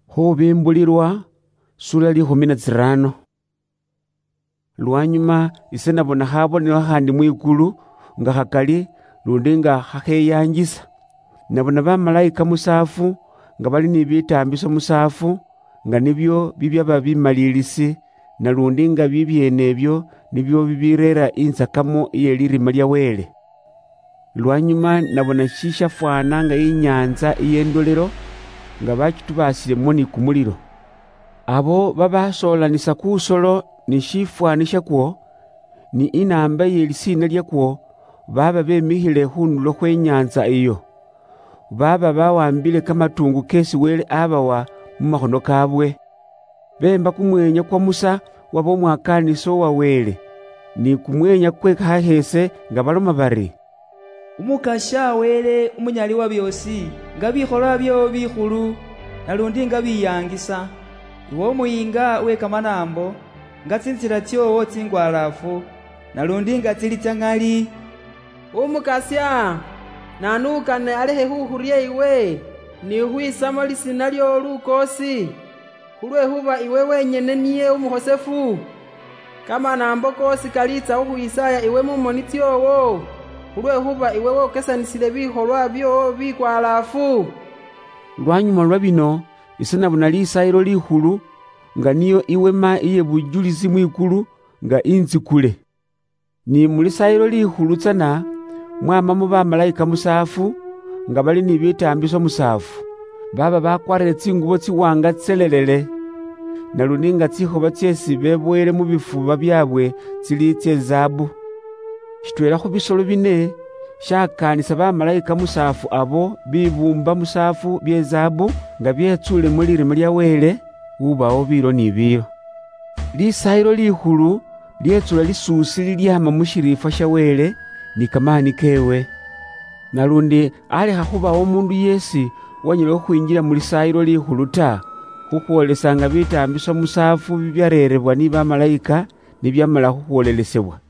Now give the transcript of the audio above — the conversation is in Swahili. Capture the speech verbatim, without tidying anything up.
Khubimbulirwa sura likhumi na tsirano. Lwanyuma ise nabona khabonelo khandi mwikulu nga khakali lundi nga khakheyanjisa. Nabona bamalayika musafu nga bali ni bitambiso musafu nga nibyo bibyaba bimalilisi nalundi nga bibyenebyo nibyo bibirera inzakamo iye lirima lya Wele. Lwanyuma nabona shishafwana nga inyanza iyendolero nga bakitubasilemo ni kumuliro. Abo babasolanisa kusolo ni shifwani shakwo ni inamba ye lisina lyakwo baba bemikhile khunulo khwe nyanza iyo. Baba bawambile kamatungu kesi Wele abawa mumakhono kabwe. Bemba kumwenya kwa Musa waba omwakaniso wa Wele ni kumwenya kwe kahese nga baloma bari, umukasha Wele umunyali wa byosi nga bikhola byo bikhulu nalundi nga biyangisa. Iwe omuyinga we kamanambo nga tsinzira tsyowo tsingwalafu nalundi nga tsili tsangali. Umukasya nanukane alehe huhurye iwe ni huisamo lisina lyo lukosi khulwekhuba iwe wenyene niye umuhosefu. Kamanambo kosi kalitsa uhuisaya iwe mumoni tsyowo khulwekhuba iwe wokesanisile bikholwa byo bikwalafu. Lwanyuma lwa bino ise nabona lisayilo likhulu nga niyo iwema iye bujulisi mwikulu nga inzikule. Ni mulisayilo likhulu tsana mwamamo bamalayika musafu nga bali ni bitambiso musafu. Baba bakwarire tsingubo tsiwanga tselelele nalundi nga tsikhoba tsyesi beboyele mu bifuba byabwe tsili tsye zabu. Shitwela khu bisolo bine shakanisa bamalayika musafu abo bibumba musafu bye zabu nga byetsule mu lirima lya Wele ubawo biro ni biro. Lisayilo likhulu lyetsula lisusi lilyama mushirifa sha Wele ni kamani kewe. Nalundi alekha khubawo mundu yesi wanyala khukhwinjila mu lisayilo likhulu ta khukhwolesanga bitambiso musafu bibyarerebwa ni bamalayika nibyamala khukhwolelesebwa.